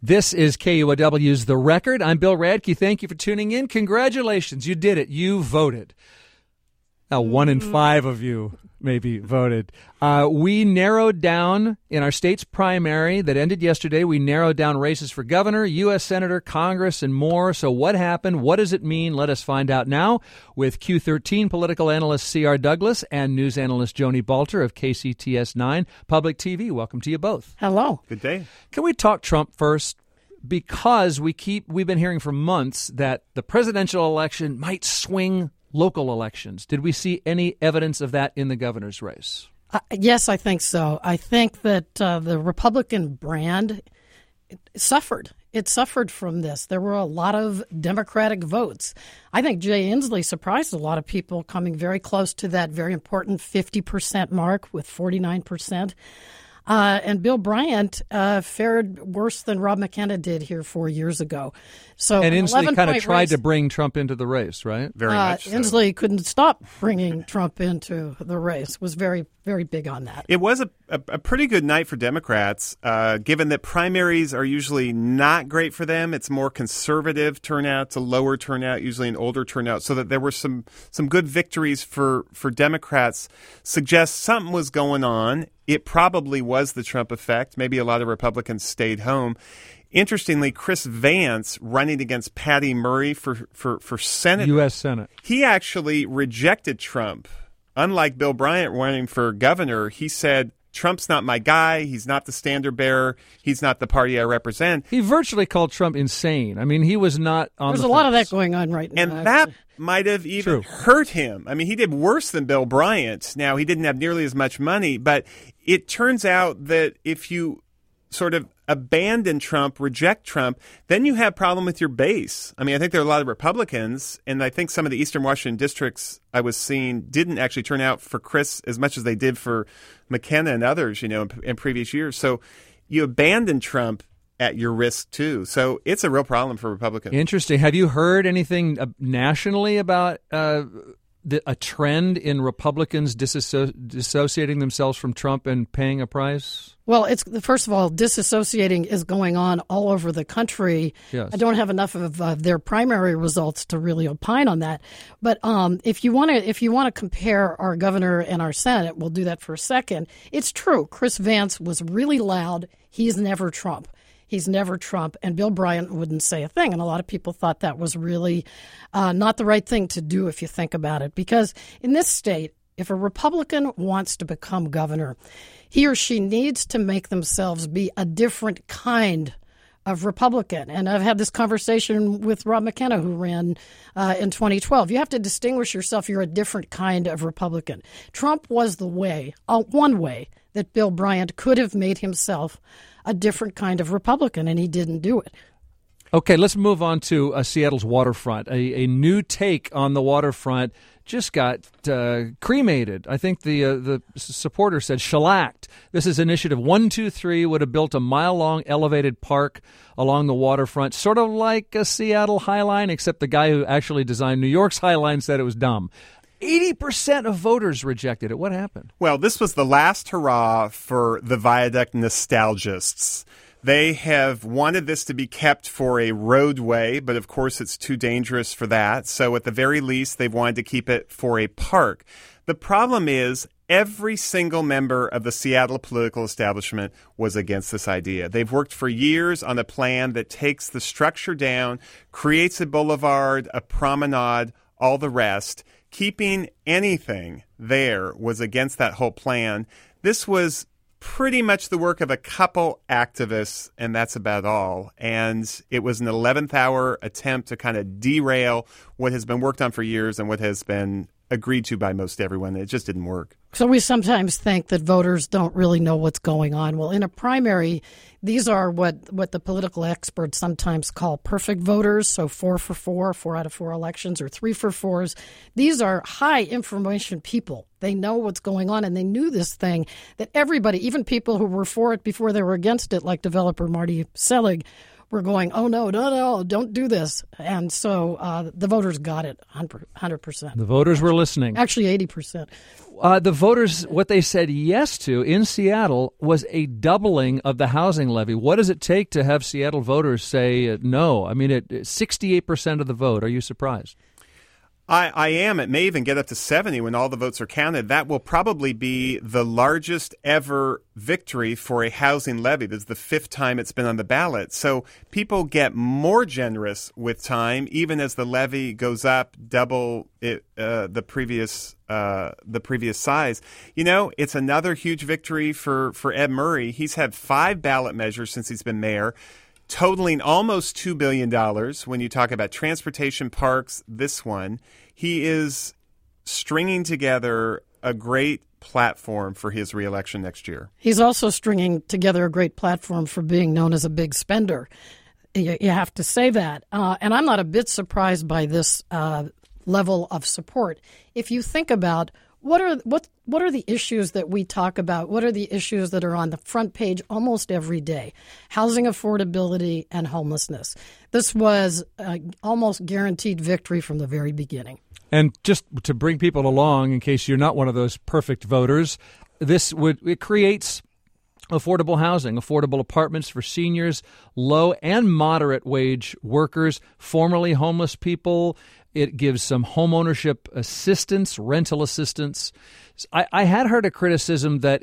This is KUOW's The Record. I'm Bill Radke. Thank you for tuning in. Congratulations. You did it. You voted. Now, 1 in 5 of you maybe voted. We narrowed down in our state's primary that ended yesterday. We narrowed down races for governor, U.S. Senator, Congress, and more. So what happened? What does it mean? Let us find out now with Q13 political analyst C.R. Douglas and news analyst Joni Balter of KCTS 9 Public TV. Welcome to you both. Hello. Good day. Can we talk Trump first? Because we've been hearing for months that the presidential election might swing local elections. Did we see any evidence of that in the governor's race? Yes, I think so. I think that the Republican brand suffered. It suffered from this. There were a lot of Democratic votes. I think Jay Inslee surprised a lot of people, coming very close to that very important 50% mark with 49%. And Bill Bryant fared worse than Rob McKenna did here 4 years ago. So, and Inslee kind of tried to bring Trump into the race, right? Very much so. Inslee couldn't stop bringing Trump into the race, was very, very big on that. It was a pretty good night for Democrats, given that primaries are usually not great for them. It's more conservative turnout, it's a lower turnout, usually an older turnout, so that there were some good victories for Democrats. Suggests something was going on. It probably was the Trump effect. Maybe a lot of Republicans stayed home. Interestingly, Chris Vance, running against Patty Murray for Senate, U.S. Senate, he actually rejected Trump. Unlike Bill Bryant running for governor, he said, Trump's not my guy. He's not the standard bearer. He's not the party I represent. He virtually called Trump insane. I mean, he was not on There's the a lot of fence. that going on right now. And that might have even hurt him. I mean, he did worse than Bill Bryant. Now, he didn't have nearly as much money, but it turns out that if you sort of abandon Trump, reject Trump, then you have problem with your base. I mean, I think there are a lot of Republicans, and I think some of the Eastern Washington districts I was seeing didn't actually turn out for Chris as much as they did for McKenna and others, in previous years. So you abandon Trump at your risk, too. So it's a real problem for Republicans. Interesting. Have you heard anything nationally about a trend in Republicans dissociating themselves from Trump and paying a price? Well, it's first of all, disassociating is going on all over the country. Yes. I don't have enough of their primary results to really opine on that. But if you want to compare our governor and our Senate, we'll do that for a second. It's true. Chris Vance was really loud. He's never Trump. He's never Trump. And Bill Bryant wouldn't say a thing. And a lot of people thought that was really not the right thing to do if you think about it. Because in this state, if a Republican wants to become governor, he or she needs to make themselves be a different kind of Republican. And I've had this conversation with Rob McKenna, who ran in 2012. You have to distinguish yourself. You're a different kind of Republican. Trump was the way, one way, that Bill Bryant could have made himself a different kind of Republican, and he didn't do it. Okay, let's move on to Seattle's waterfront. A new take on the waterfront just got cremated. I think the supporter said shellacked. This is Initiative 123, would have built a mile-long elevated park along the waterfront, sort of like a Seattle High Line, except the guy who actually designed New York's High Line said it was dumb. 80% of voters rejected it. What happened? Well, this was the last hurrah for the Viaduct nostalgists. They have wanted this to be kept for a roadway, but of course it's too dangerous for that. So at the very least, they've wanted to keep it for a park. The problem is every single member of the Seattle political establishment was against this idea. They've worked for years on a plan that takes the structure down, creates a boulevard, a promenade, all the rest. Keeping anything there was against that whole plan. This was pretty much the work of a couple activists, and that's about all. And it was an 11th hour attempt to kind of derail what has been worked on for years and what has been agreed to by most everyone. It just didn't work. So we sometimes think that voters don't really know what's going on. Well, in a primary, these are what the political experts sometimes call perfect voters. So 4 for 4 out of 4 elections, or 3 for 4s. These are high information people. They know what's going on, and they knew this thing that everybody, even people who were for it before they were against it, like developer Marty Selig, were going, oh, no, don't do this. And so the voters got it 100%. The voters were listening. Actually, 80%. The voters, what they said yes to in Seattle was a doubling of the housing levy. What does it take to have Seattle voters say no? I mean, 68% of the vote. Are you surprised? I am. It may even get up to 70 when all the votes are counted. That will probably be the largest ever victory for a housing levy. This is the 5th time it's been on the ballot. So people get more generous with time, even as the levy goes up double the previous size. You know, it's another huge victory for Ed Murray. He's had 5 ballot measures since he's been mayor, totaling almost $2 billion. When you talk about transportation, parks, this one, he is stringing together a great platform for his reelection next year. He's also stringing together a great platform for being known as a big spender. You have to say that. And I'm not a bit surprised by this level of support. If you think about what are the issues that we talk about? What are the issues that are on the front page almost every day? Housing affordability and homelessness. This was almost guaranteed victory from the very beginning. And just to bring people along, in case you're not one of those perfect voters, it creates affordable housing, affordable apartments for seniors, low and moderate wage workers, formerly homeless people. It gives some homeownership assistance, rental assistance. I had heard a criticism that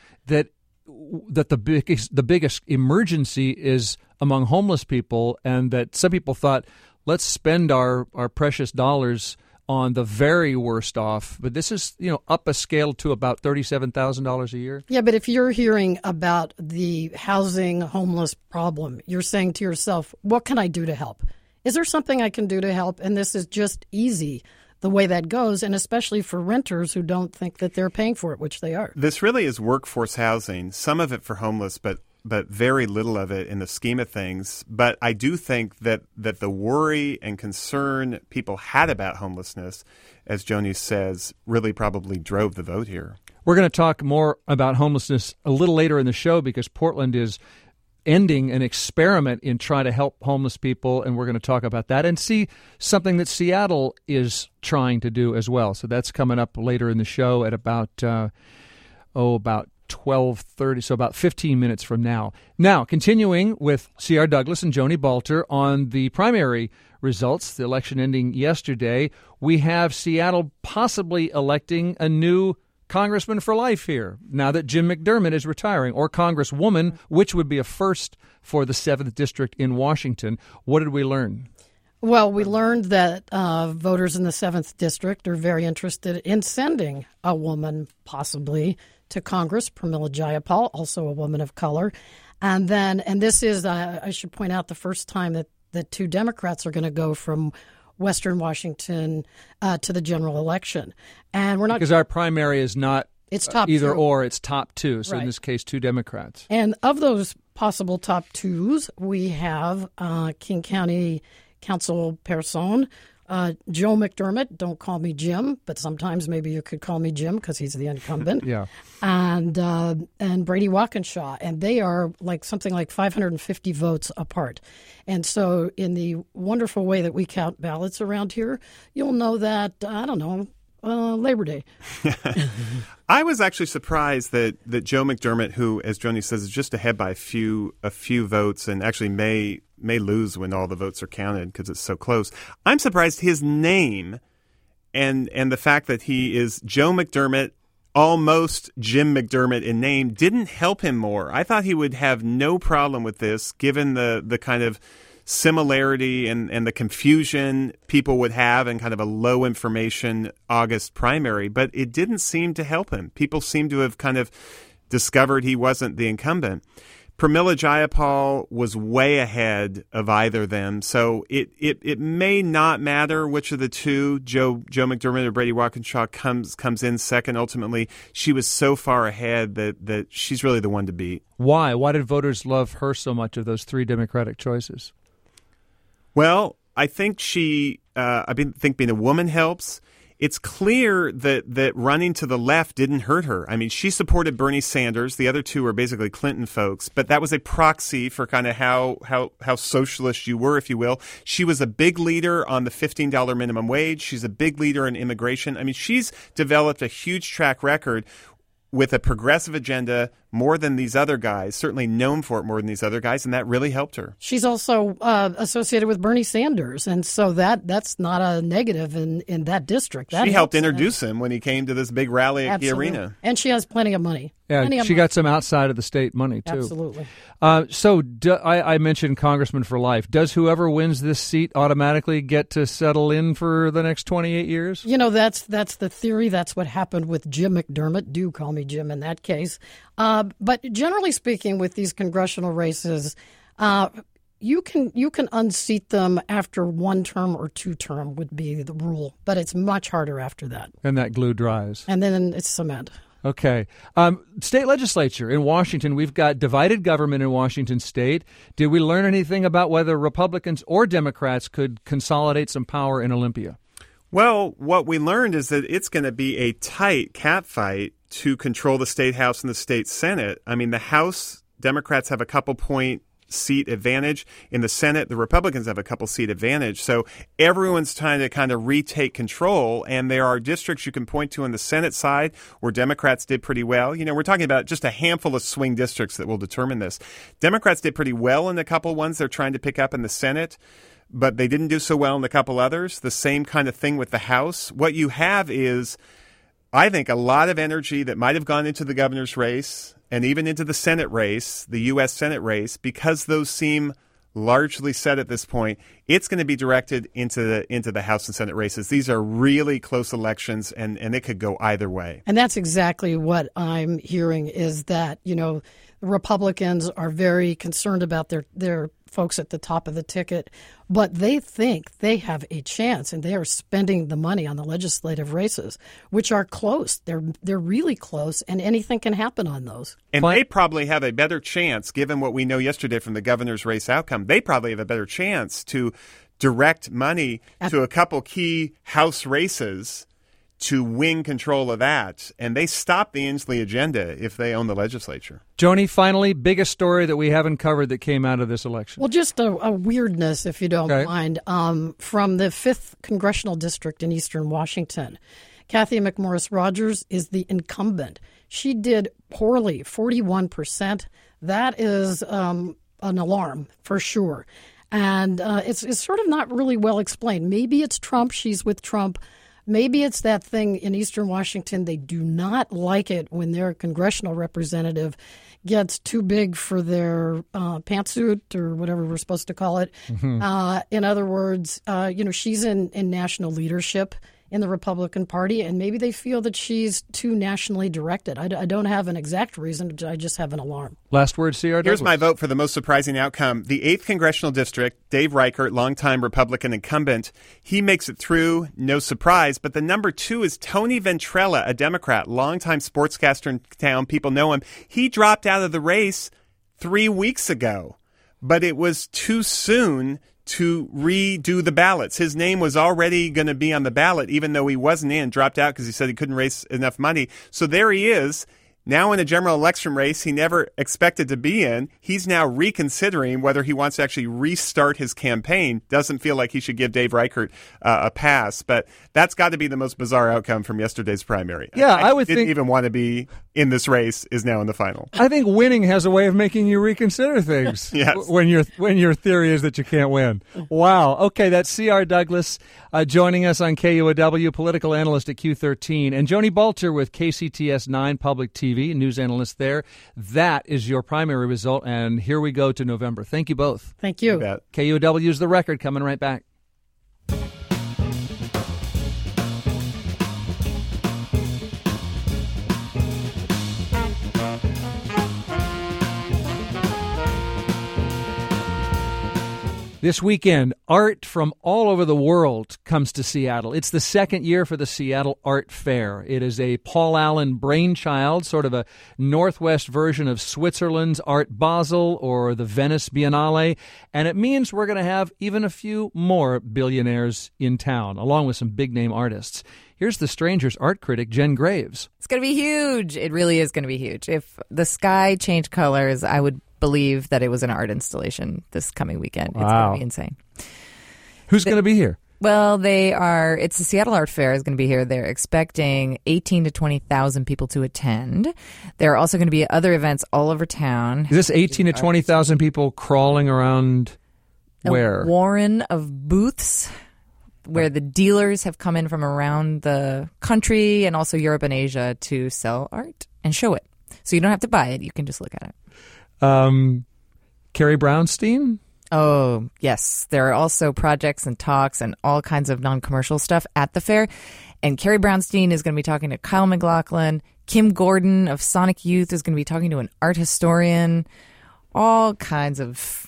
the biggest emergency is among homeless people, and that some people thought, let's spend our precious dollars on the very worst off. But this is, up a scale to about $37,000 a year. Yeah, but if you're hearing about the housing homeless problem, you're saying to yourself, what can I do to help? Is there something I can do to help? And this is just easy the way that goes, and especially for renters who don't think that they're paying for it, which they are. This really is workforce housing, some of it for homeless, but very little of it in the scheme of things. But I do think that the worry and concern people had about homelessness, as Joni says, really probably drove the vote here. We're going to talk more about homelessness a little later in the show because Portland is ending an experiment in trying to help homeless people, and we're going to talk about that and see something that Seattle is trying to do as well. So that's coming up later in the show at about 12:30, so about 15 minutes from now. Now, continuing with C.R. Douglas and Joni Balter on the primary results, the election ending yesterday, we have Seattle possibly electing a new congressman for life here, now that Jim McDermott is retiring, or congresswoman, which would be a first for the 7th District in Washington. What did we learn? Well, we learned that voters in the 7th District are very interested in sending a woman, possibly, to Congress, Pramila Jayapal, also a woman of color. And this is, I should point out, the first time that 2 Democrats are going to go from Western Washington to the general election. And we're not, because our primary is not it's top either 2. Or, it's top 2. So right. In this case, 2 Democrats. And of those possible top 2s, we have King County Council person Joe McDermott. Don't call me Jim, but sometimes maybe you could call me Jim because he's the incumbent. Yeah. And Brady Walkinshaw, and they are something like 550 votes apart. And so, in the wonderful way that we count ballots around here, you'll know that Labor Day. I was actually surprised that Joe McDermott, who, as Joni says, is just ahead by a few votes, and actually may lose when all the votes are counted because it's so close. I'm surprised his name and the fact that he is Joe McDermott, almost Jim McDermott in name, didn't help him more. I thought he would have no problem with this, given the kind of similarity and the confusion people would have in kind of a low information August primary, but it didn't seem to help him. People seem to have kind of discovered he wasn't the incumbent. Pramila Jayapal was way ahead of either of them, so it may not matter which of the two, Joe McDermott or Brady Walkinshaw, comes in second. Ultimately, she was so far ahead that she's really the one to beat. Why? Why did voters love her so much of those 3 Democratic choices? Well, I think I think being a woman helps. it's clear that running to the left didn't hurt her. I mean, she supported Bernie Sanders. The other two were basically Clinton folks, but that was a proxy for kind of how socialist you were, if you will. She was a big leader on the $15 minimum wage. She's a big leader in immigration. I mean, she's developed a huge track record with a progressive agenda more than these other guys, certainly known for it more than these other guys, and that really helped her. She's also associated with Bernie Sanders, and so that's not a negative in that district. She helped introduce him when he came to this big rally at the arena. And she has plenty of money. Yeah, she got some outside of the state money, too. Absolutely. I mentioned Congressman for life. Does whoever wins this seat automatically get to settle in for the next 28 years? You know, that's the theory. That's what happened with Jim McDermott. Do call me Jim in that case. But generally speaking, with these congressional races, you can unseat them after one term or two term would be the rule, but it's much harder after that. And that glue dries. And then it's cement. Okay. State legislature in Washington, we've got divided government in Washington state. Did we learn anything about whether Republicans or Democrats could consolidate some power in Olympia? Well, what we learned is that it's going to be a tight catfight to control the state house and the state senate. I mean, the House, Democrats have a couple point seat advantage. In the Senate, the Republicans have a couple seat advantage. So everyone's trying to kind of retake control. And there are districts you can point to on the Senate side where Democrats did pretty well. You know, we're talking about just a handful of swing districts that will determine this. Democrats did pretty well in a couple ones they're trying to pick up in the Senate, but they didn't do so well in a couple others. The same kind of thing with the House. What you have is, I think, a lot of energy that might have gone into the governor's race and even into the Senate race, the U.S. Senate race, because those seem largely set at this point. It's going to be directed into the House and Senate races. These are really close elections, and it could go either way. And that's exactly what I'm hearing is that, you know, Republicans are very concerned about their folks at the top of the ticket, but they think they have a chance, and they are spending the money on the legislative races, which are close. They're really close, and anything can happen on those. And they probably have a better chance, given what we know yesterday from the governor's race outcome, they probably have a better chance to direct money to a couple key House races to win control of that. And they stop the Inslee agenda if they own the legislature. Joni, finally, biggest story that we haven't covered that came out of this election. Well, just a weirdness, if you don't mind, from the 5th Congressional District in Eastern Washington. Cathy McMorris Rodgers is the incumbent. She did poorly, 41%. That is an alarm for sure. And it's sort of not really well explained. Maybe it's Trump. She's with Trump. Maybe it's that thing in Eastern Washington. They do not like it when their congressional representative gets too big for their pantsuit or whatever we're supposed to call it. Mm-hmm. In other words, she's in national leadership in the Republican Party, and maybe they feel that she's too nationally directed. I don't have an exact reason. I just have an alarm. Last word, C.R. Douglas. Here's my vote for the most surprising outcome. The 8th Congressional District, Dave Reichert, longtime Republican incumbent, he makes it through, no surprise. But the number 2 is Tony Ventrella, a Democrat, longtime sportscaster in town. People know him. He dropped out of the race 3 weeks ago, but it was too soon to redo the ballots. His name was already going to be on the ballot, even though he wasn't in, dropped out because he said he couldn't raise enough money. So there he is, now in a general election race he never expected to be in. He's now reconsidering whether he wants to actually restart his campaign. Doesn't feel like he should give Dave Reichert a pass, but that's got to be the most bizarre outcome from yesterday's primary. Yeah, I would didn't think even want to be in this race is now in the final. I think winning has a way of making you reconsider things. Yes. When your theory is that you can't win. Wow. Okay, that's C.R. Douglas joining us on KUOW, political analyst at Q13, and Joni Balter with KCTS 9 Public TV, news analyst there. That is your primary result, and here we go to November. Thank you both. Thank you. KUOW is The Record, coming right back. This weekend, art from all over the world comes to Seattle. It's the second year for the Seattle Art Fair. It is a Paul Allen brainchild, sort of a Northwest version of Switzerland's Art Basel or the Venice Biennale, and it means we're going to have even a few more billionaires in town, along with some big-name artists. Here's The Stranger's art critic, Jen Graves. It's going to be huge. It really is going to be huge. If the sky changed colors, I would believe that it was an art installation this coming weekend. It's going to be insane. Who's going to be here? Well, it's the Seattle Art Fair is going to be here. They're expecting 18 to 20,000 people to attend. There are also going to be other events all over town. Is this 18 to 20,000 people crawling around where? A warren of booths where the dealers have come in from around the country and also Europe and Asia to sell art and show it. So you don't have to buy it. You can just look at it. Carrie Brownstein? Oh, yes. There are also projects and talks and all kinds of non-commercial stuff at the fair. And Carrie Brownstein is going to be talking to Kyle MacLachlan. Kim Gordon of Sonic Youth is going to be talking to an art historian. All kinds of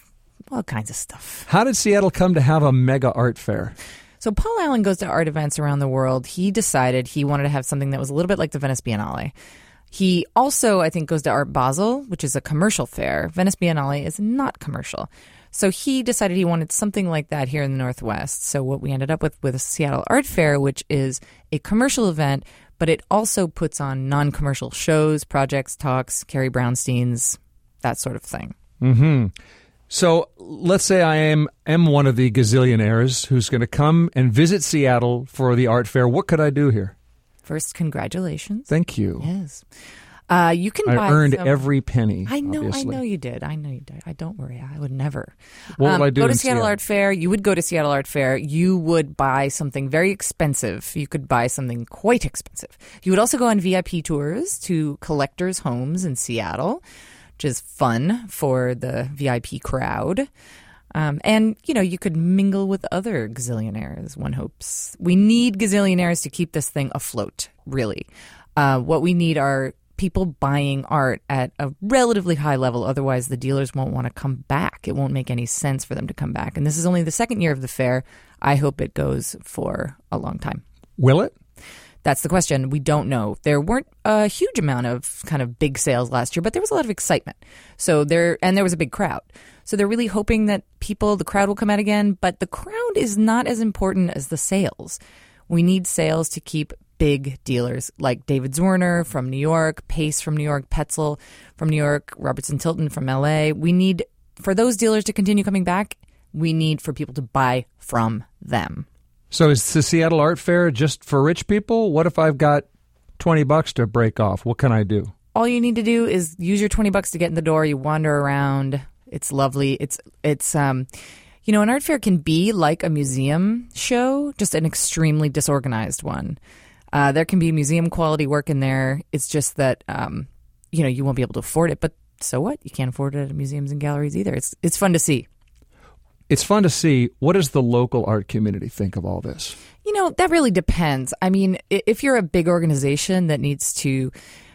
stuff. How did Seattle come to have a mega art fair? So Paul Allen goes to art events around the world. He decided he wanted to have something that was a little bit like the Venice Biennale. He also, I think, goes to Art Basel, which is a commercial fair. Venice Biennale is not commercial. So he decided he wanted something like that here in the Northwest. So what we ended up with a Seattle Art Fair, which is a commercial event, but it also puts on non-commercial shows, projects, talks, Carrie Brownstein's, that sort of thing. Mm-hmm. So let's say I am one of the gazillionaires who's going to come and visit Seattle for the art fair. What could I do here? First, congratulations. Thank you. Yes. You can I buy earned every penny. I know you did. I don't worry. I would never. What would I do Go to in Seattle Art Fair. You would go to Seattle Art Fair. You would buy something very expensive. You could buy something quite expensive. You would also go on VIP tours to collectors' homes in Seattle, which is fun for the VIP crowd. And, you could mingle with other gazillionaires, one hopes. We need gazillionaires to keep this thing afloat, really. What we need are people buying art at a relatively high level. Otherwise, the dealers won't want to come back. It won't make any sense for them to come back. And this is only the second year of the fair. I hope it goes for a long time. Will it? That's the question. We don't know. There weren't a huge amount of kind of big sales last year, but there was a lot of excitement. There was a big crowd. So they're really hoping that the crowd will come out again. But the crowd is not as important as the sales. We need sales to keep big dealers like David Zwirner from New York, Pace from New York, Petzl from New York, Robertson Tilton from LA. We need, for those dealers to continue coming back, we need for people to buy from them. So is the Seattle Art Fair just for rich people? What if I've got $20 to break off? What can I do? All you need to do is use your $20 to get in the door. You wander around. It's lovely. An art fair can be like a museum show, just an extremely disorganized one. There can be museum quality work in there. It's just that, you won't be able to afford it. But so what? You can't afford it at museums and galleries either. It's fun to see. It's fun to see. What does the local art community think of all this? That really depends. I mean, if you're a big organization that needs to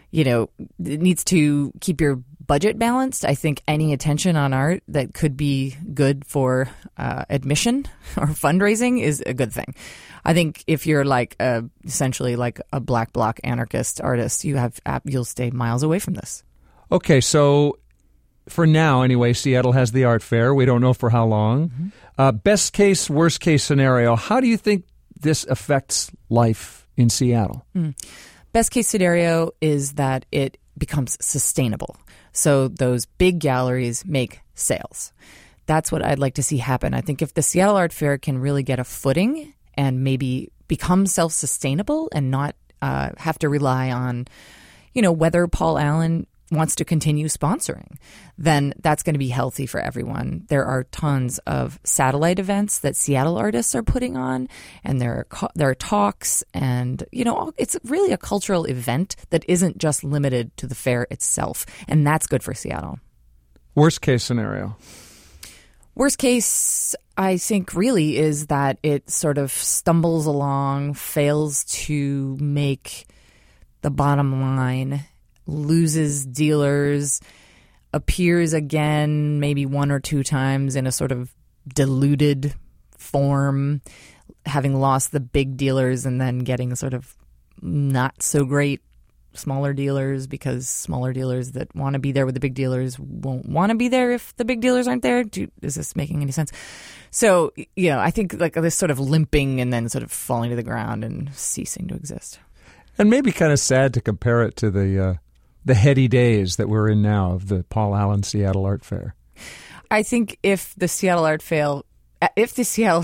keep your budget balanced, I think any attention on art that could be good for admission or fundraising is a good thing. I think if you're essentially like a black bloc anarchist artist, you'll stay miles away from this. Okay, so for now, anyway, Seattle has the art fair. We don't know for how long. Mm-hmm. Best case, worst case scenario. How do you think this affects life in Seattle? Best case scenario is that it becomes sustainable. So those big galleries make sales. That's what I'd like to see happen. I think if the Seattle Art Fair can really get a footing and maybe become self-sustainable and not have to rely on, whether Paul Allen wants to continue sponsoring, then that's going to be healthy for everyone. There are tons of satellite events that Seattle artists are putting on, and there are talks, and it's really a cultural event that isn't just limited to the fair itself, and that's good for Seattle. Worst case scenario? Worst case, I think, really is that it sort of stumbles along, fails to make the bottom line, loses dealers, appears again maybe one or two times in a sort of diluted form, having lost the big dealers and then getting sort of not so great smaller dealers because smaller dealers that want to be there with the big dealers won't want to be there if the big dealers aren't there. Is this making any sense? So, I think like this sort of limping and then sort of falling to the ground and ceasing to exist. And maybe kind of sad to compare it to the heady days that we're in now of the Paul Allen Seattle Art Fair. I think if the Seattle Art Fair, that's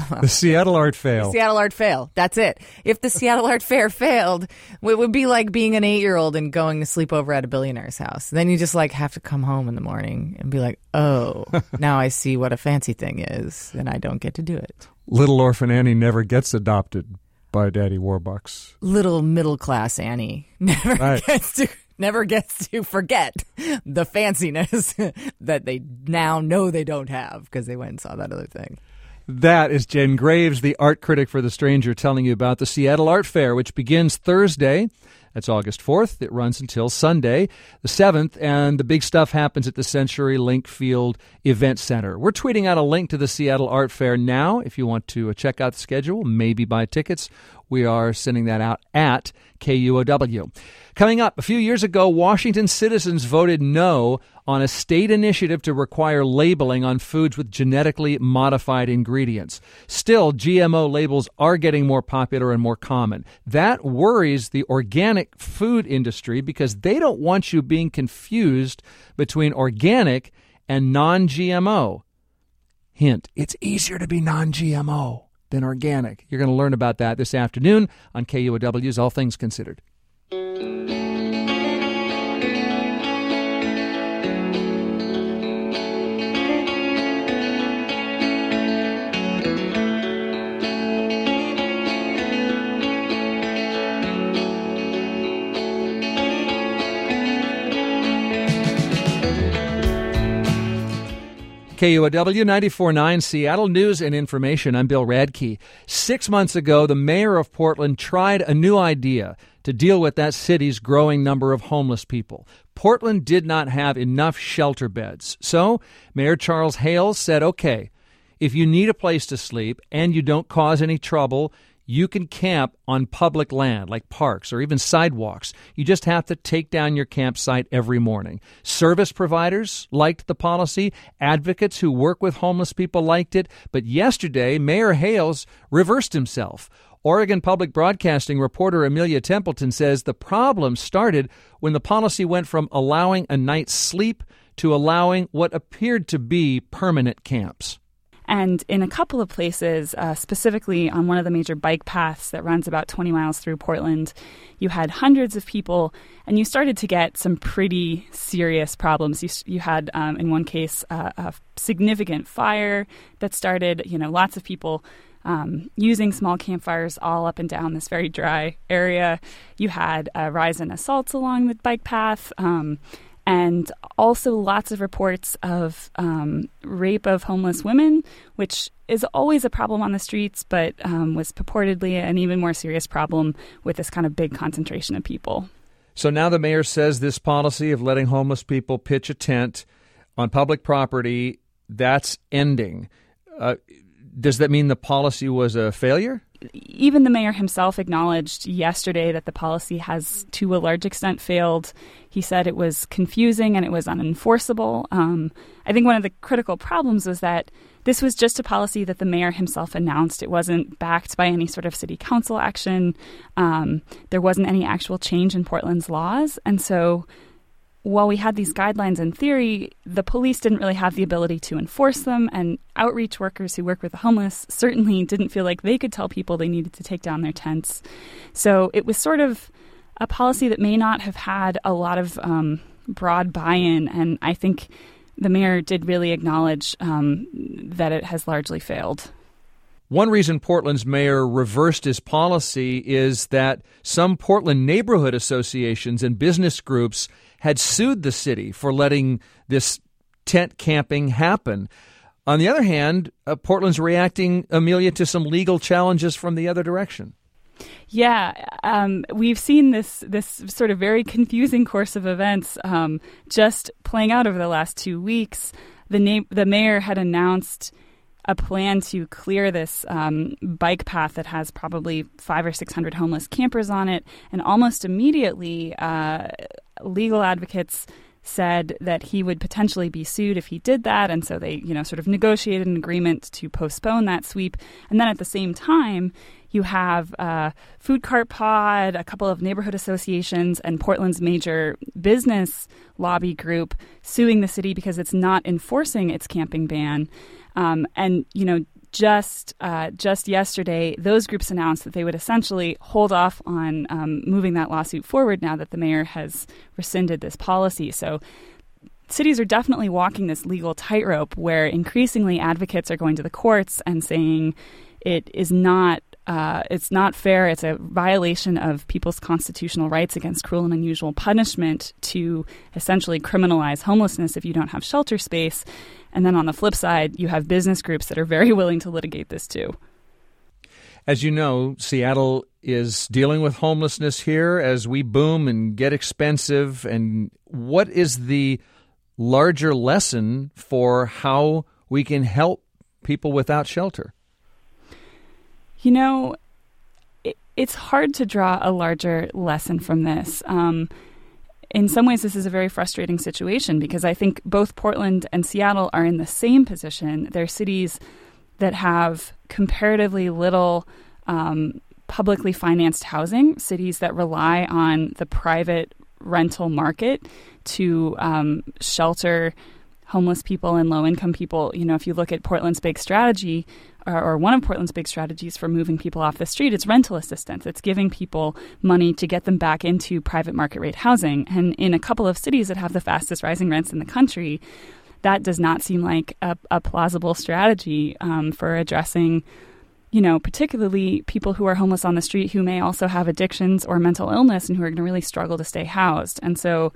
it. If the Seattle Art Fair failed, it would be like being an 8-year-old and going to sleep over at a billionaire's house. Then you just like have to come home in the morning and be like, oh, now I see what a fancy thing is, and I don't get to do it. Little Orphan Annie never gets adopted by Daddy Warbucks. Little middle class Annie never gets to forget the fanciness that they now know they don't have because they went and saw that other thing. That is Jen Graves, the art critic for The Stranger, telling you about the Seattle Art Fair, which begins Thursday. That's August 4th. It runs until Sunday, the 7th, and the big stuff happens at the CenturyLink Field Event Center. We're tweeting out a link to the Seattle Art Fair now. If you want to check out the schedule, maybe buy tickets, we are sending that out at KUOW. Coming up, a few years ago, Washington citizens voted no on a state initiative to require labeling on foods with genetically modified ingredients. Still, GMO labels are getting more popular and more common. That worries the organic food industry because they don't want you being confused between organic and non-GMO. Hint, it's easier to be non-GMO than organic. You're going to learn about that this afternoon on KUOW's All Things Considered. KUOW 94.9 Seattle News and Information. I'm Bill Radke. 6 months ago, the mayor of Portland tried a new idea to deal with that city's growing number of homeless people. Portland did not have enough shelter beds. So Mayor Charles Hales said, okay, if you need a place to sleep and you don't cause any trouble, you can camp on public land like parks or even sidewalks. You just have to take down your campsite every morning. Service providers liked the policy. Advocates who work with homeless people liked it. But yesterday, Mayor Hales reversed himself. Oregon Public Broadcasting reporter Amelia Templeton says the problem started when the policy went from allowing a night's sleep to allowing what appeared to be permanent camps. And in a couple of places, specifically on one of the major bike paths that runs about 20 miles through Portland, you had hundreds of people, and you started to get some pretty serious problems. You had, in one case, a significant fire that started, lots of people using small campfires all up and down this very dry area. You had a rise in assaults along the bike path, and also lots of reports of rape of homeless women, which is always a problem on the streets, but was purportedly an even more serious problem with this kind of big concentration of people. So now the mayor says this policy of letting homeless people pitch a tent on public property, that's ending. Does that mean the policy was a failure? Even the mayor himself acknowledged yesterday that the policy has, to a large extent, failed. He said it was confusing and it was unenforceable. I think one of the critical problems was that this was just a policy that the mayor himself announced. It wasn't backed by any sort of city council action. There wasn't any actual change in Portland's laws. And so while we had these guidelines in theory, the police didn't really have the ability to enforce them, and outreach workers who work with the homeless certainly didn't feel like they could tell people they needed to take down their tents. So it was sort of a policy that may not have had a lot of broad buy-in, and I think the mayor did really acknowledge that it has largely failed. One reason Portland's mayor reversed his policy is that some Portland neighborhood associations and business groups had sued the city for letting this tent camping happen. On the other hand, Portland's reacting, Amelia, to some legal challenges from the other direction. Yeah, we've seen this sort of very confusing course of events just playing out over the last 2 weeks. The mayor had announced a plan to clear this bike path that has probably 500 or 600 homeless campers on it. And almost immediately, legal advocates said that he would potentially be sued if he did that. And so they, sort of negotiated an agreement to postpone that sweep. And then at the same time, you have Food Cart Pod, a couple of neighborhood associations, and Portland's major business lobby group suing the city because it's not enforcing its camping ban. Just yesterday, those groups announced that they would essentially hold off on moving that lawsuit forward now that the mayor has rescinded this policy. So cities are definitely walking this legal tightrope where increasingly advocates are going to the courts and saying it is not it's not fair. It's a violation of people's constitutional rights against cruel and unusual punishment to essentially criminalize homelessness if you don't have shelter space. And then on the flip side, you have business groups that are very willing to litigate this too. As you know, Seattle is dealing with homelessness here as we boom and get expensive. And what is the larger lesson for how we can help people without shelter? It's hard to draw a larger lesson from this. In some ways, this is a very frustrating situation because I think both Portland and Seattle are in the same position. They're cities that have comparatively little publicly financed housing, cities that rely on the private rental market to shelter homeless people and low-income people. If you look at Portland's big strategy, or one of Portland's big strategies for moving people off the street, it's rental assistance. It's giving people money to get them back into private market rate housing. And in a couple of cities that have the fastest rising rents in the country, that does not seem like a plausible strategy for addressing, particularly people who are homeless on the street who may also have addictions or mental illness and who are going to really struggle to stay housed. And so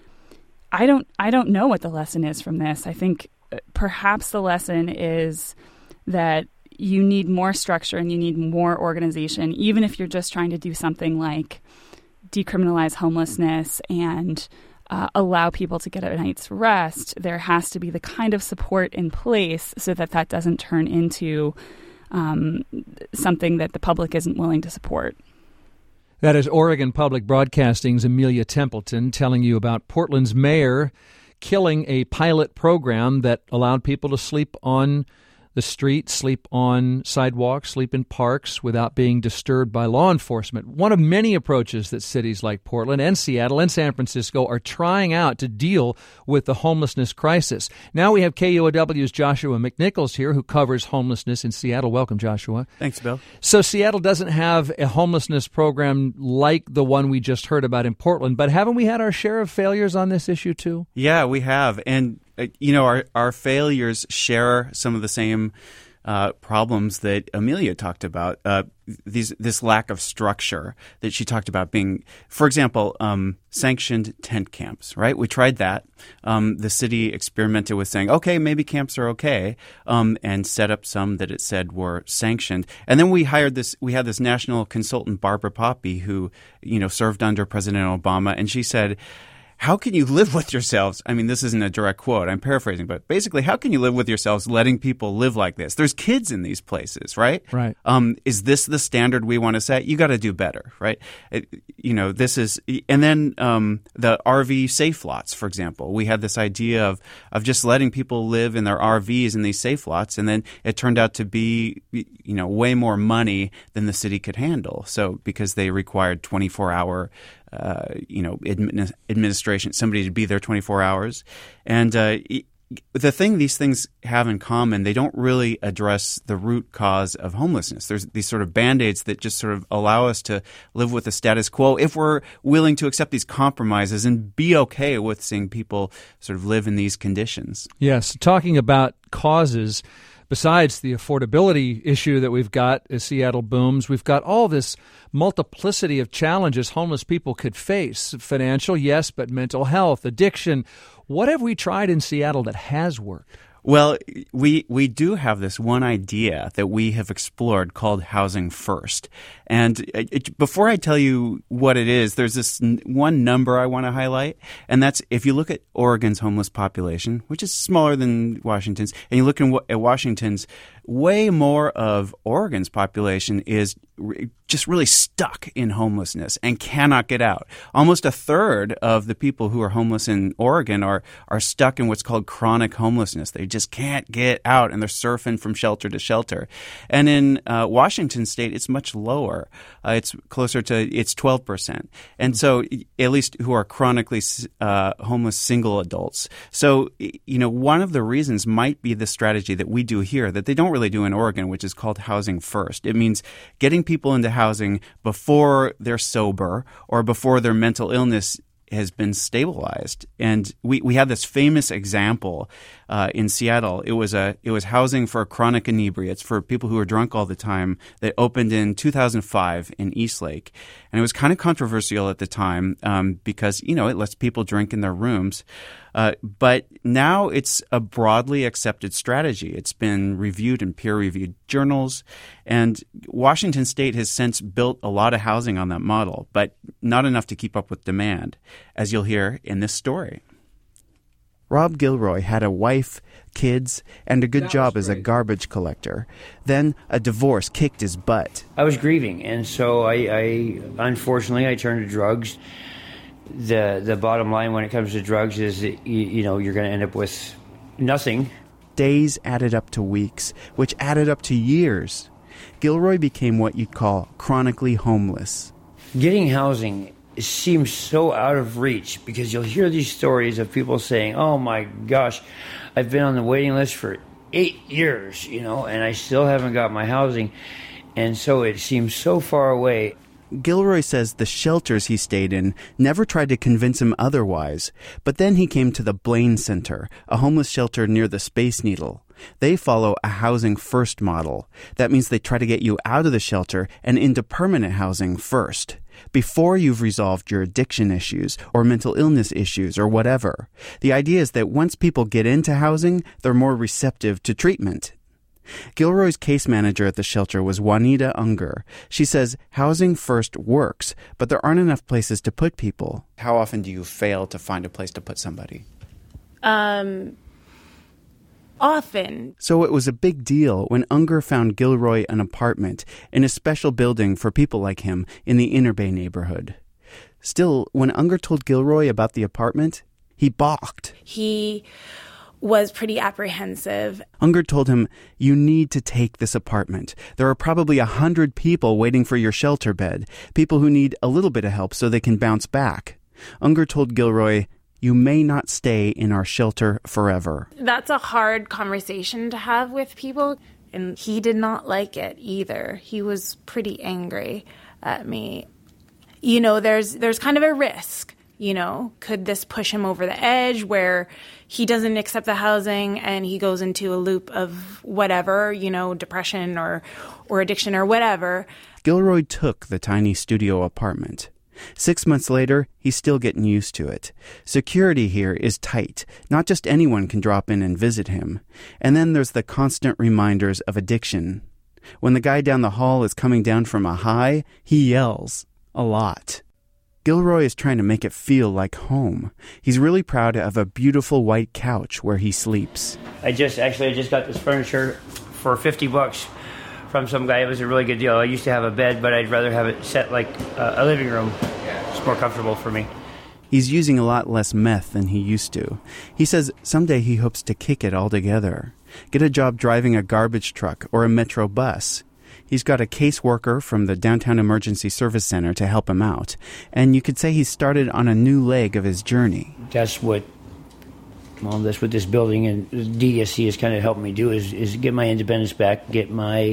I don't know what the lesson is from this. I think perhaps the lesson is that you need more structure and you need more organization, even if you're just trying to do something like decriminalize homelessness and allow people to get a night's rest. There has to be the kind of support in place so that doesn't turn into something that the public isn't willing to support. That is Oregon Public Broadcasting's Amelia Templeton telling you about Portland's mayor killing a pilot program that allowed people to sleep on the street, sleep on sidewalks, sleep in parks without being disturbed by law enforcement. One of many approaches that cities like Portland and Seattle and San Francisco are trying out to deal with the homelessness crisis. Now we have KUOW's Joshua McNichols here, who covers homelessness in Seattle. Welcome, Joshua. Thanks, Bill. So Seattle doesn't have a homelessness program like the one we just heard about in Portland, but haven't we had our share of failures on this issue too? Yeah, we have. And our failures share some of the same problems that Amelia talked about. This lack of structure that she talked about being, for example, sanctioned tent camps. Right? We tried that. The city experimented with saying, okay, maybe camps are okay, and set up some that it said were sanctioned. And then we had this national consultant, Barbara Poppy, who served under President Obama, and she said, how can you live with yourselves? I mean, this isn't a direct quote. I'm paraphrasing, but basically, how can you live with yourselves letting people live like this? There's kids in these places, right? Right. Is this the standard we want to set? You got to do better, right? This is, and then the RV safe lots, for example. We had this idea of just letting people live in their RVs in these safe lots, and then it turned out to be, way more money than the city could handle. So because they required 24-hour administration, somebody to be there 24 hours. And the thing these things have in common, they don't really address the root cause of homelessness. There's these sort of Band-Aids that just sort of allow us to live with the status quo if we're willing to accept these compromises and be okay with seeing people sort of live in these conditions. Yes, talking about causes, besides the affordability issue that we've got as Seattle booms, we've got all this multiplicity of challenges homeless people could face. Financial, yes, but mental health, addiction. What have we tried in Seattle that has worked? Well, we do have this one idea that we have explored called Housing First. And before I tell you what it is, there's this one number I want to highlight, and that's if you look at Oregon's homeless population, which is smaller than Washington's, and you look at Washington's, way more of Oregon's population is just really stuck in homelessness and cannot get out. Almost a third of the people who are homeless in Oregon are stuck in what's called chronic homelessness. They just can't get out, and they're surfing from shelter to shelter. And in Washington State, it's much lower. It's closer to 12%. And so at least who are chronically homeless single adults. So, one of the reasons might be the strategy that we do here that they don't really do in Oregon, which is called Housing First. It means getting people into housing before they're sober or before their mental illness has been stabilized. And we had this famous example in Seattle. It was housing for chronic inebriates, for people who are drunk all the time, that opened in 2005 in Eastlake. And it was kind of controversial at the time because, it lets people drink in their rooms. But now it's a broadly accepted strategy. It's been reviewed in peer-reviewed journals, and Washington State has since built a lot of housing on that model, but not enough to keep up with demand, as you'll hear in this story. Rob Gilroy had a wife, kids, and a good job as a garbage collector. Then a divorce kicked his butt. I was grieving, and so I unfortunately turned to drugs. The bottom line when it comes to drugs is that, you're going to end up with nothing. Days added up to weeks, which added up to years. Gilroy became what you'd call chronically homeless. Getting housing seems so out of reach because you'll hear these stories of people saying, oh my gosh, I've been on the waiting list for 8 years, and I still haven't got my housing. And so it seems so far away. Gilroy says the shelters he stayed in never tried to convince him otherwise, but then he came to the Blaine Center, a homeless shelter near the Space Needle. They follow a housing first model. That means they try to get you out of the shelter and into permanent housing first, before you've resolved your addiction issues or mental illness issues or whatever. The idea is that once people get into housing, they're more receptive to treatment. Gilroy's case manager at the shelter was Juanita Unger. She says housing first works, but there aren't enough places to put people. How often do you fail to find a place to put somebody? Often. So it was a big deal when Unger found Gilroy an apartment in a special building for people like him in the Inner Bay neighborhood. Still, when Unger told Gilroy about the apartment, he balked. He was pretty apprehensive. Unger told him, you need to take this apartment. There are probably 100 people waiting for your shelter bed, people who need a little bit of help so they can bounce back. Unger told Gilroy, you may not stay in our shelter forever. That's a hard conversation to have with people, and he did not like it either. He was pretty angry at me. There's kind of a risk. Could this push him over the edge where he doesn't accept the housing and he goes into a loop of whatever, depression or addiction or whatever? Gilroy took the tiny studio apartment. 6 months later, he's still getting used to it. Security here is tight. Not just anyone can drop in and visit him. And then there's the constant reminders of addiction. When the guy down the hall is coming down from a high, he yells a lot. Gilroy is trying to make it feel like home. He's really proud of a beautiful white couch where he sleeps. I just got this furniture for $50 from some guy. It was a really good deal. I used to have a bed, but I'd rather have it set like a living room. It's more comfortable for me. He's using a lot less meth than he used to. He says someday he hopes to kick it altogether. Get a job driving a garbage truck or a metro bus. He's got a caseworker from the Downtown Emergency Service Center to help him out. And you could say he's started on a new leg of his journey. That's what this building and DSC has kind of helped me do is get my independence back, get my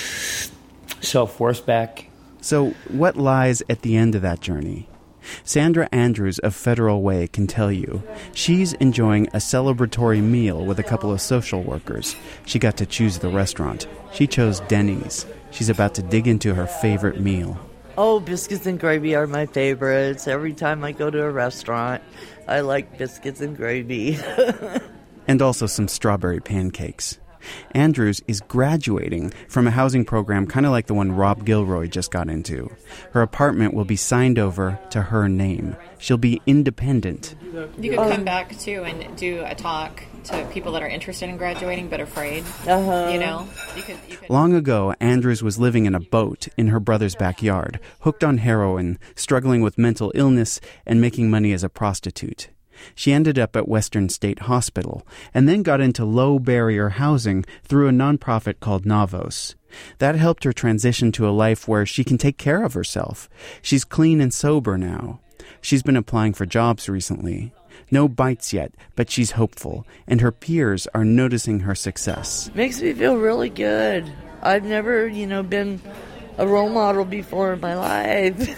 self-worth back. So what lies at the end of that journey? Sandra Andrews of Federal Way can tell you. She's enjoying a celebratory meal with a couple of social workers. She got to choose the restaurant. She chose Denny's. She's about to dig into her favorite meal. Oh, biscuits and gravy are my favorites. Every time I go to a restaurant, I like biscuits and gravy. and also some strawberry pancakes. Andrews is graduating from a housing program kind of like the one Rob Gilroy just got into. Her apartment will be signed over to her name. She'll be independent. You could come back, too, and do a talk to people that are interested in graduating but afraid. You know? You could... Long ago, Andrews was living in a boat in her brother's backyard, hooked on heroin, struggling with mental illness, and making money as a prostitute. She ended up at Western State Hospital and then got into low-barrier housing through a nonprofit called Navos. That helped her transition to a life where she can take care of herself. She's clean and sober now. She's been applying for jobs recently. No bites yet, but she's hopeful, and her peers are noticing her success. Makes me feel really good. I've never, been a role model before in my life,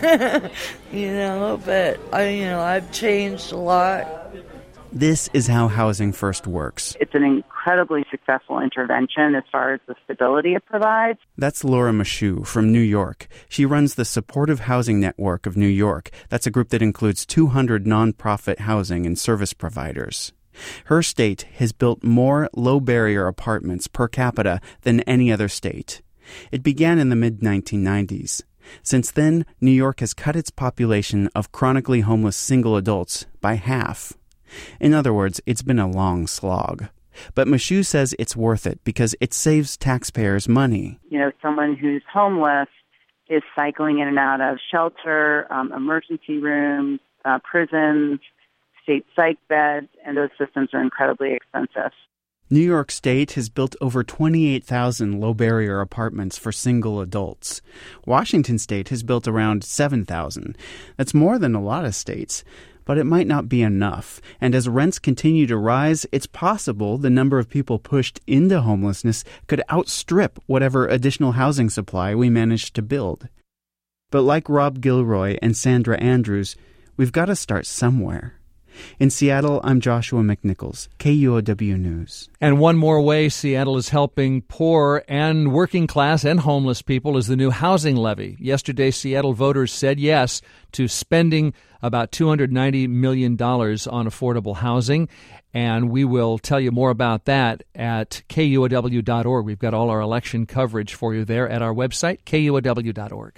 but I've changed a lot. This is how Housing First works. It's an incredibly successful intervention as far as the stability it provides. That's Laura Mashu from New York. She runs the Supportive Housing Network of New York. That's a group that includes 200 nonprofit housing and service providers. Her state has built more low-barrier apartments per capita than any other state. It began in the mid-1990s. Since then, New York has cut its population of chronically homeless single adults by half. In other words, it's been a long slog. But Mashu says it's worth it because it saves taxpayers money. Someone who's homeless is cycling in and out of shelter, emergency rooms, prisons, state psych beds, and those systems are incredibly expensive. New York State has built over 28,000 low-barrier apartments for single adults. Washington State has built around 7,000. That's more than a lot of states. But it might not be enough. And as rents continue to rise, it's possible the number of people pushed into homelessness could outstrip whatever additional housing supply we manage to build. But like Rob Gilroy and Sandra Andrews, we've got to start somewhere. In Seattle, I'm Joshua McNichols, KUOW News. And one more way Seattle is helping poor and working class and homeless people is the new housing levy. Yesterday, Seattle voters said yes to spending about $290 million on affordable housing. And we will tell you more about that at KUOW.org. We've got all our election coverage for you there at our website, KUOW.org.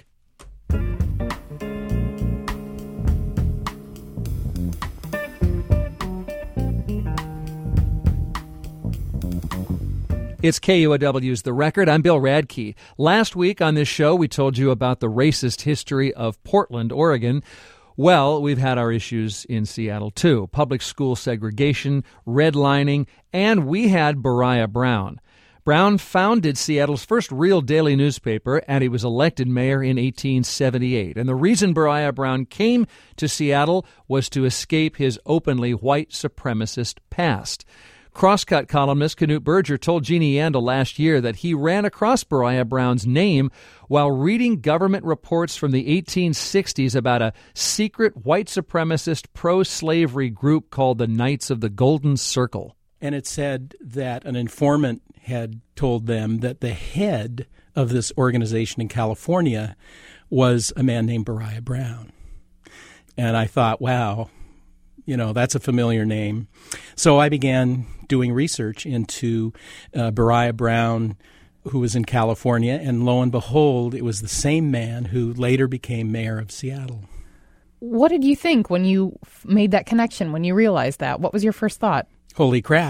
It's KUOW's The Record. I'm Bill Radke. Last week on this show, we told you about the racist history of Portland, Oregon. Well, we've had our issues in Seattle, too. Public school segregation, redlining, and we had Beriah Brown. Brown founded Seattle's first real daily newspaper, and he was elected mayor in 1878. And the reason Beriah Brown came to Seattle was to escape his openly white supremacist past. Crosscut columnist Knute Berger told Jeannie Yandel last year that he ran across Beriah Brown's name while reading government reports from the 1860s about a secret white supremacist pro-slavery group called the Knights of the Golden Circle. And it said that an informant had told them that the head of this organization in California was a man named Beriah Brown. And I thought, wow, that's a familiar name. So I began doing research into Beriah Brown, who was in California, and lo and behold, it was the same man who later became mayor of Seattle. What did you think when you made that connection, when you realized that? What was your first thought? Holy crap.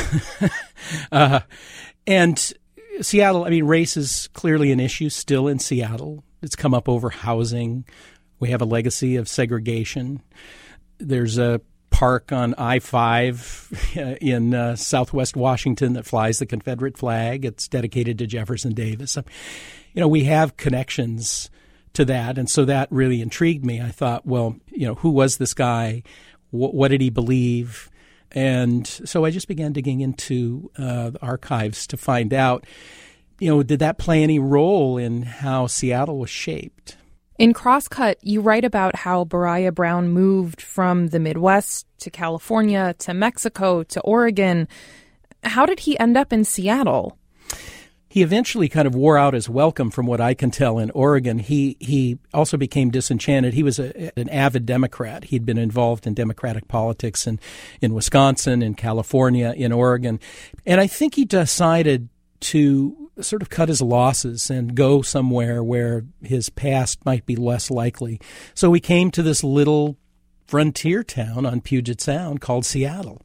And Seattle, race is clearly an issue still in Seattle. It's come up over housing. We have a legacy of segregation. There's a park on I-5 in southwest Washington that flies the Confederate flag. It's dedicated to Jefferson Davis. We have connections to that, and so that really intrigued me. I thought, well, who was this guy? What did he believe? And so I just began digging into the archives to find out, did that play any role in how Seattle was shaped? In Crosscut, you write about how Beriah Brown moved from the Midwest to California to Mexico to Oregon. How did he end up in Seattle? He eventually kind of wore out his welcome, from what I can tell, in Oregon. He also became disenchanted. He was an avid Democrat. He'd been involved in Democratic politics in Wisconsin, in California, in Oregon. And I think he decided to sort of cut his losses and go somewhere where his past might be less likely. So he came to this little frontier town on Puget Sound called Seattle.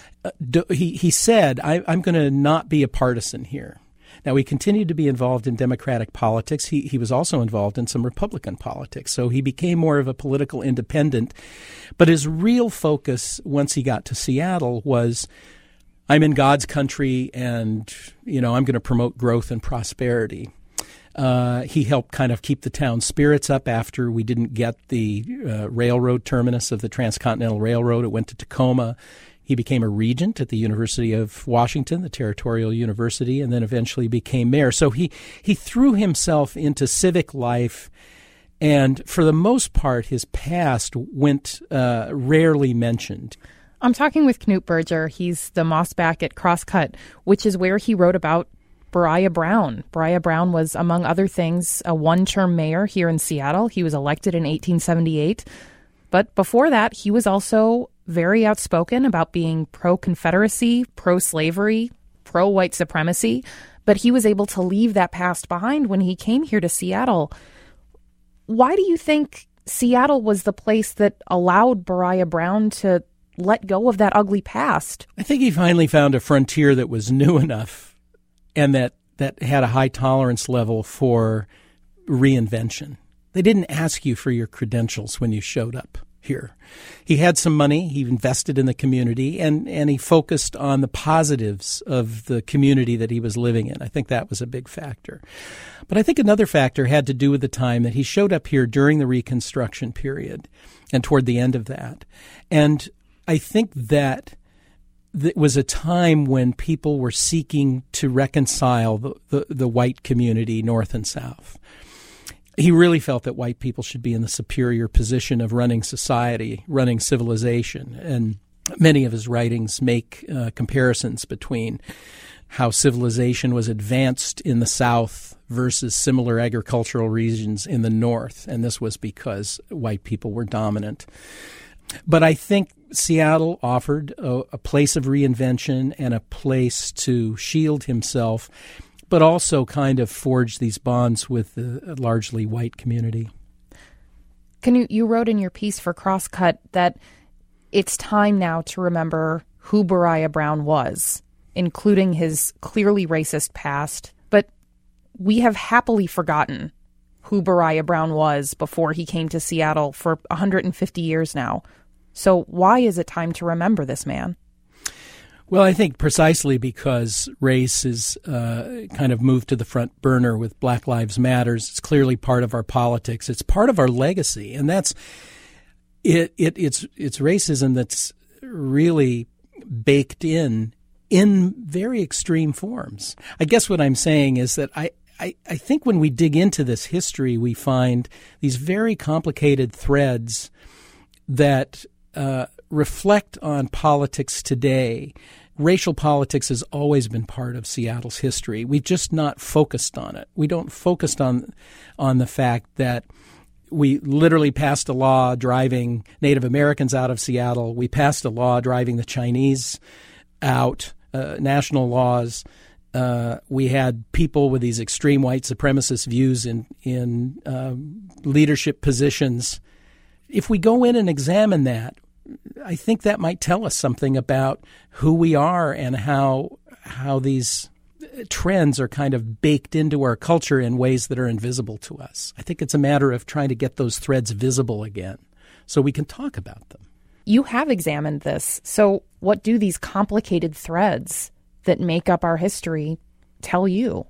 He said, I'm going to not be a partisan here. Now, he continued to be involved in Democratic politics. He was also involved in some Republican politics. So he became more of a political independent. But his real focus, once he got to Seattle, was, I'm in God's country and, I'm going to promote growth and prosperity. He helped kind of keep the town's spirits up after we didn't get the railroad terminus of the Transcontinental Railroad. It went to Tacoma. He became a regent at the University of Washington, the Territorial University, and then eventually became mayor. So he threw himself into civic life, and for the most part, his past went rarely mentioned. I'm talking with Knut Berger. He's the mossback at Crosscut, which is where he wrote about Beriah Brown. Beriah Brown was, among other things, a one-term mayor here in Seattle. He was elected in 1878. But before that, he was also very outspoken about being pro-Confederacy, pro-slavery, pro-white supremacy. But he was able to leave that past behind when he came here to Seattle. Why do you think Seattle was the place that allowed Beriah Brown to let go of that ugly past? I think he finally found a frontier that was new enough and that had a high tolerance level for reinvention. They didn't ask you for your credentials when you showed up here. He had some money, he invested in the community, and he focused on the positives of the community that he was living in. I think that was a big factor. But I think another factor had to do with the time that he showed up here during the Reconstruction period and toward the end of that. And I think that it was a time when people were seeking to reconcile the white community, North and South. He really felt that white people should be in the superior position of running society, running civilization. And many of his writings make comparisons between how civilization was advanced in the South versus similar agricultural regions in the North. And this was because white people were dominant. But I think Seattle offered a place of reinvention and a place to shield himself, but also kind of forge these bonds with the largely white community. You wrote in your piece for Crosscut that it's time now to remember who Beriah Brown was, including his clearly racist past, but we have happily forgotten who Beriah Brown was before he came to Seattle for 150 years now. So why is it time to remember this man? Well, I think precisely because race is kind of moved to the front burner with Black Lives Matters. It's clearly part of our politics. It's part of our legacy, and that's it. It's racism that's really baked in very extreme forms. I guess what I'm saying is that I think when we dig into this history, we find these very complicated threads that reflect on politics today. Racial politics has always been part of Seattle's history. We've just not focused on it. We don't focus on the fact that we literally passed a law driving Native Americans out of Seattle. We passed a law driving the Chinese out, national laws. We had people with these extreme white supremacist views in leadership positions. If we go in and examine that, I think that might tell us something about who we are and how these trends are kind of baked into our culture in ways that are invisible to us. I think it's a matter of trying to get those threads visible again so we can talk about them. You have examined this. So what do these complicated threads that make up our history tell you?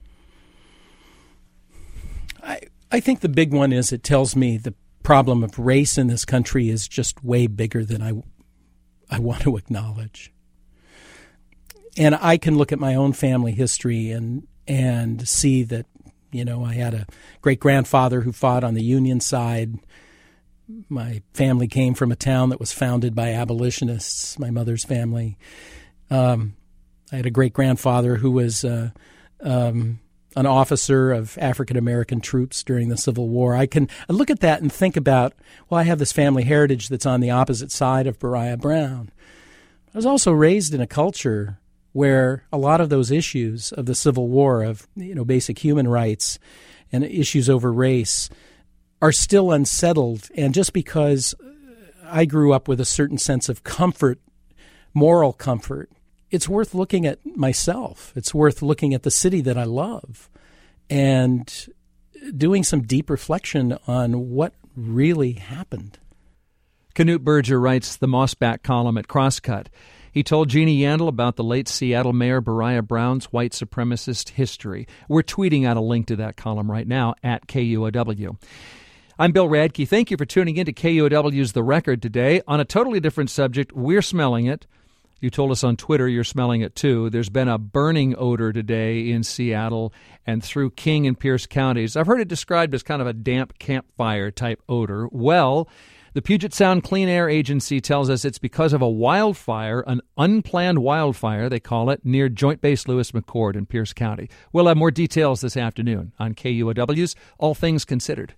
I think the big one is it tells me the problem of race in this country is just way bigger than I want to acknowledge. And I can look at my own family history and see that, I had a great-grandfather who fought on the Union side. My family came from a town that was founded by abolitionists, my mother's family. I had a great-grandfather who was an officer of African American troops during the Civil War. I look at that and think about, well, I have this family heritage that's on the opposite side of Beriah Brown. I was also raised in a culture where a lot of those issues of the Civil War, of basic human rights and issues over race, are still unsettled. And just because I grew up with a certain sense of comfort, moral comfort, it's worth looking at myself. It's worth looking at the city that I love and doing some deep reflection on what really happened. Knut Berger writes the Mossback column at Crosscut. He told Jeannie Yandel about the late Seattle Mayor Beriah Brown's white supremacist history. We're tweeting out a link to that column right now at KUOW. I'm Bill Radke. Thank you for tuning in to KUOW's The Record today. On a totally different subject, we're smelling it. You told us on Twitter you're smelling it too. There's been a burning odor today in Seattle and through King and Pierce counties. I've heard it described as kind of a damp campfire type odor. Well, the Puget Sound Clean Air Agency tells us it's because of a wildfire, an unplanned wildfire, they call it, near Joint Base Lewis McChord in Pierce County. We'll have more details this afternoon on KUOW's All Things Considered.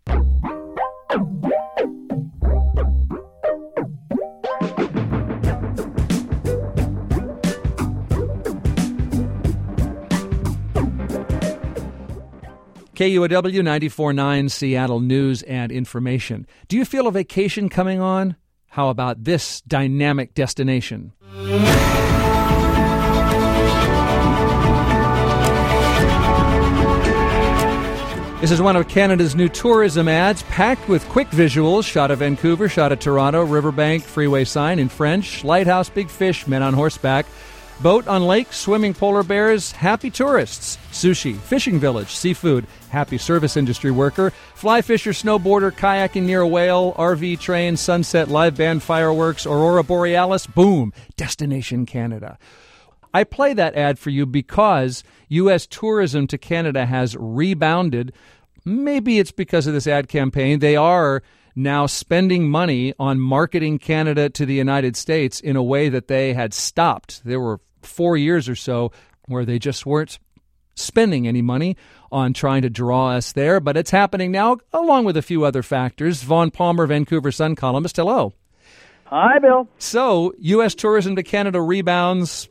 KUOW 94.9 Seattle News and Information. Do you feel a vacation coming on? How about this dynamic destination? This is one of Canada's new tourism ads, packed with quick visuals, shot of Vancouver, shot of Toronto, riverbank, freeway sign in French, lighthouse, big fish, men on horseback, boat on lake, swimming polar bears, happy tourists, sushi, fishing village, seafood, happy service industry worker, fly fisher, snowboarder, kayaking near a whale, RV train, sunset, live band, fireworks, aurora borealis, boom, Destination Canada. I play that ad for you because U.S. tourism to Canada has rebounded. Maybe it's because of this ad campaign. They are now spending money on marketing Canada to the United States in a way that they had stopped. There were 4 years or so where they just weren't spending any money on trying to draw us there, but it's happening now, along with a few other factors. Vaughn Palmer, Vancouver Sun columnist, hello. Hi, Bill. So, U.S. tourism to Canada rebounds,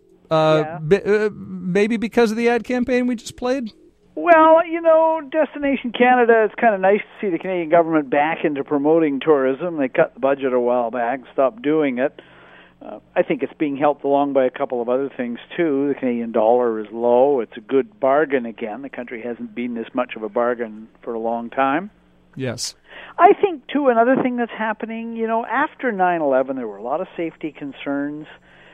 maybe because of the ad campaign we just played? Well, Destination Canada, it's kind of nice to see the Canadian government back into promoting tourism. They cut the budget a while back, stopped doing it. I think it's being helped along by a couple of other things, too. The Canadian dollar is low. It's a good bargain again. The country hasn't been this much of a bargain for a long time. Yes. I think, too, another thing that's happening, after 9/11, there were a lot of safety concerns.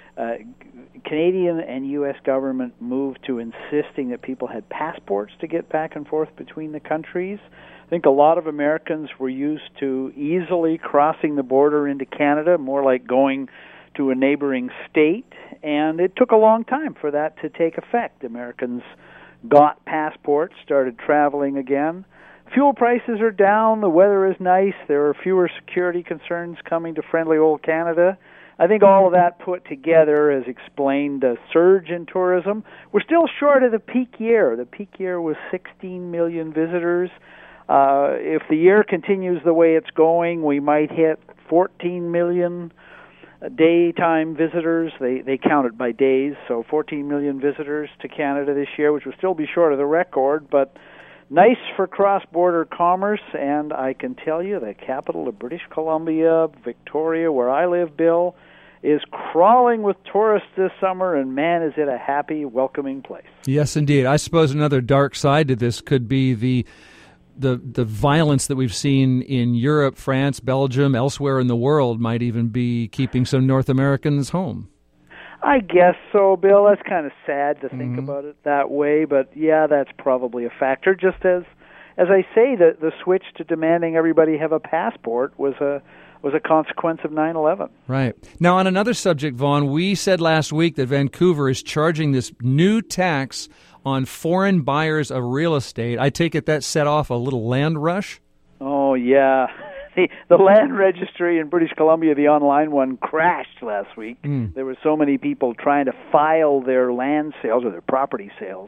Canadian and U.S. government moved to insisting that people had passports to get back and forth between the countries. I think a lot of Americans were used to easily crossing the border into Canada, more like going to a neighboring state, and it took a long time for that to take effect. Americans got passports, started traveling again. Fuel prices are down, the weather is nice, there are fewer security concerns coming to friendly old Canada. I think all of that put together has explained a surge in tourism. We're still short of the peak year. The peak year was 16 million visitors. If the year continues the way it's going, we might hit 14 million daytime visitors. They count it by days, so 14 million visitors to Canada this year, which will still be short of the record, but nice for cross-border commerce. And I can tell you the capital of British Columbia, Victoria, where I live, Bill, is crawling with tourists this summer, and man, is it a happy, welcoming place. Yes, indeed. I suppose another dark side to this could be the violence that we've seen in Europe, France, Belgium, elsewhere in the world might even be keeping some North Americans home. I guess so, Bill. That's kind of sad to think about it that way, but yeah, that's probably a factor. Just as I say, the switch to demanding everybody have a passport was a consequence of 9/11. Right. Now, on another subject, Vaughn, we said last week that Vancouver is charging this new tax on foreign buyers of real estate. I take it that set off a little land rush? Oh, yeah. The land registry in British Columbia, the online one, crashed last week. There were so many people trying to file their land sales or their property sales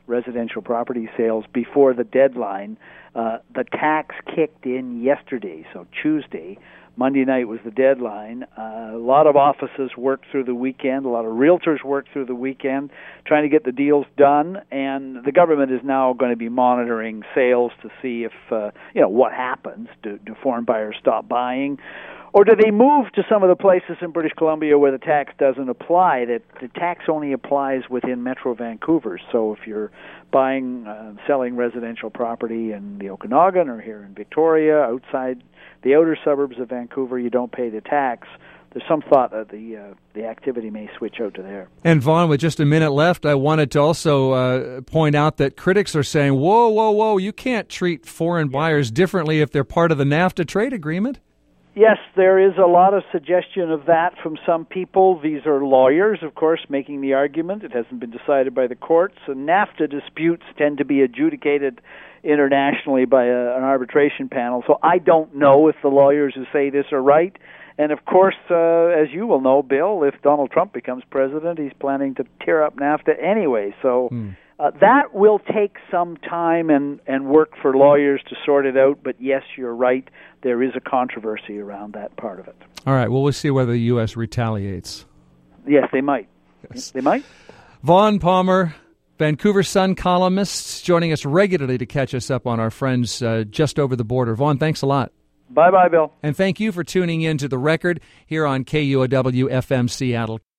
residential property sales before the deadline. The tax kicked in yesterday, so Tuesday. Monday night was the deadline. A lot of offices worked through the weekend. A lot of realtors worked through the weekend trying to get the deals done. And the government is now going to be monitoring sales to see if, what happens. Do foreign buyers stop buying? Or do they move to some of the places in British Columbia where the tax doesn't apply? That the tax only applies within Metro Vancouver. So if you're selling residential property in the Okanagan or here in Victoria, outside the outer suburbs of Vancouver, you don't pay the tax. There's some thought that the activity may switch out to there. And Vaughn, with just a minute left, I wanted to also point out that critics are saying, whoa, you can't treat foreign buyers differently if they're part of the NAFTA trade agreement. Yes, there is a lot of suggestion of that from some people. These are lawyers, of course, making the argument. It hasn't been decided by the courts. And NAFTA disputes tend to be adjudicated internationally by an arbitration panel. So I don't know if the lawyers who say this are right. And, of course, as you will know, Bill, if Donald Trump becomes president, he's planning to tear up NAFTA anyway. So that will take some time and work for lawyers to sort it out. But, yes, you're right. There is a controversy around that part of it. All right. Well, we'll see whether the U.S. retaliates. Yes, they might. Yes. They might. Vaughn Palmer, Vancouver Sun columnist, joining us regularly to catch us up on our friends just over the border. Vaughn, thanks a lot. Bye-bye, Bill. And thank you for tuning in to The Record here on KUOW FM Seattle.